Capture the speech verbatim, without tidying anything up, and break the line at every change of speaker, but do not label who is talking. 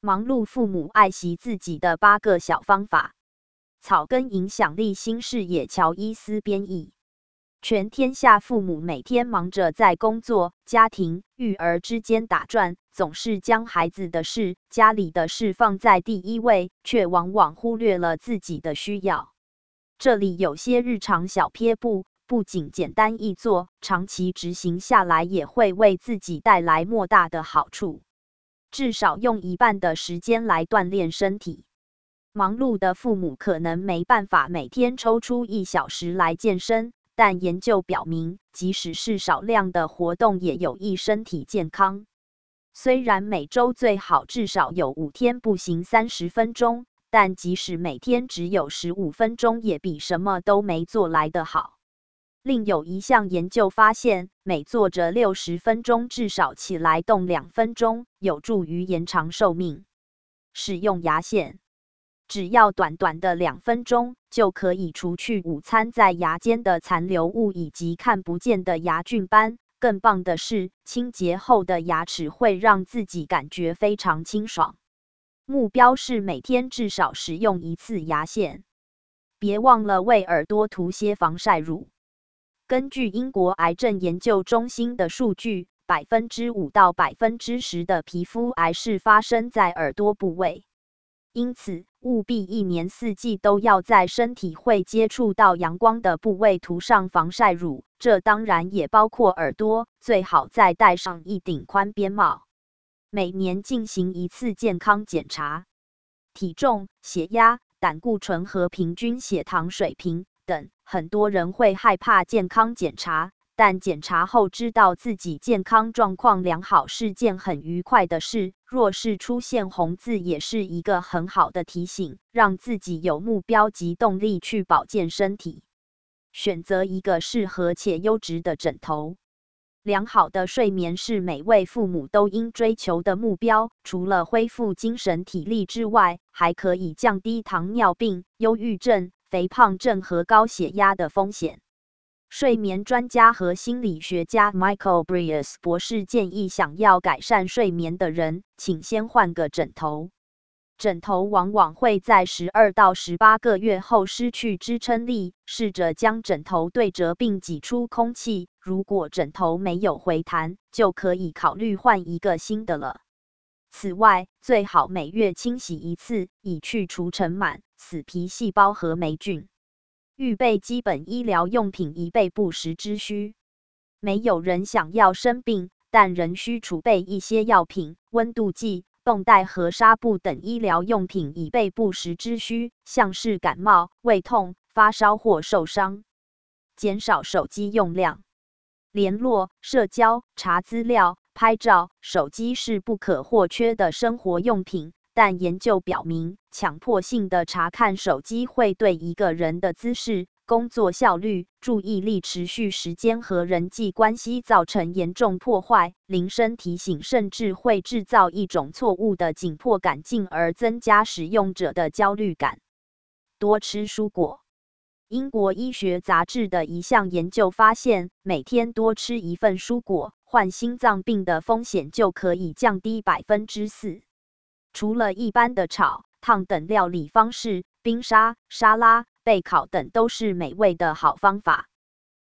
忙碌父母爱惜自己的八个小方法。草根影响力新视野乔伊斯编译。全天下父母每天忙着在工作、家庭、育儿之间打转，总是将孩子的事、家里的事放在第一位，却往往忽略了自己的需要。这里有些日常小撇步，不仅简单易做，长期执行下来也会为自己带来莫大的好处。至少用一半的时间来锻炼身体。忙碌的父母可能没办法每天抽出一小时来健身，但研究表明，即使是少量的活动也有益身体健康。虽然每周最好至少有五天步行三十分钟，但即使每天只有十五分钟，也比什么都没做来得好。另有一项研究发现，每坐着六十分钟，至少起来动两分钟，有助于延长寿命。使用牙线。只要短短的两分钟，就可以除去午餐在牙间的残留物以及看不见的牙菌斑。更棒的是，清洁后的牙齿会让自己感觉非常清爽。目标是每天至少使用一次牙线。别忘了为耳朵涂些防晒乳。根据英国癌症研究中心的数据， 百分之五到百分之十 的皮肤癌是发生在耳朵部位。因此，务必一年四季都要在身体会接触到阳光的部位涂上防晒乳，这当然也包括耳朵，最好再戴上一顶宽边帽。每年进行一次健康检查，体重、血压、胆固醇和平均血糖水平等。很多人会害怕健康检查，但检查后知道自己健康状况良好是件很愉快的事。若是出现红字，也是一个很好的提醒，让自己有目标及动力去保健身体。选择一个适合且优质的枕头。良好的睡眠是每位父母都应追求的目标，除了恢复精神体力之外，还可以降低糖尿病、忧郁症、肥胖症和高血压的风险。睡眠专家和心理学家 Michael Breus 博士建议，想要改善睡眠的人，请先换个枕头。枕头往往会在十二到十八个月后失去支撑力，试着将枕头对折并挤出空气。如果枕头没有回弹，就可以考虑换一个新的了。此外，最好每月清洗一次，以去除尘螨、死皮细胞和霉菌。预备基本医疗用品以备不时之需。没有人想要生病，但仍需储备一些药品、温度计、绷带和纱布等医疗用品以备不时之需，像是感冒、胃痛、发烧或受伤。减少手机用量。联络、社交、查资料、拍照，手机是不可或缺的生活用品。但研究表明，强迫性的查看手机会对一个人的姿势、工作效率、注意力持续时间和人际关系造成严重破坏。铃声提醒甚至会制造一种错误的紧迫感，进而增加使用者的焦虑感。多吃蔬果。英国医学杂志的一项研究发现，每天多吃一份蔬果，患心脏病的风险就可以降低 百分之四。除了一般的炒、烫等料理方式，冰沙、沙拉、焙烤等都是美味的好方法。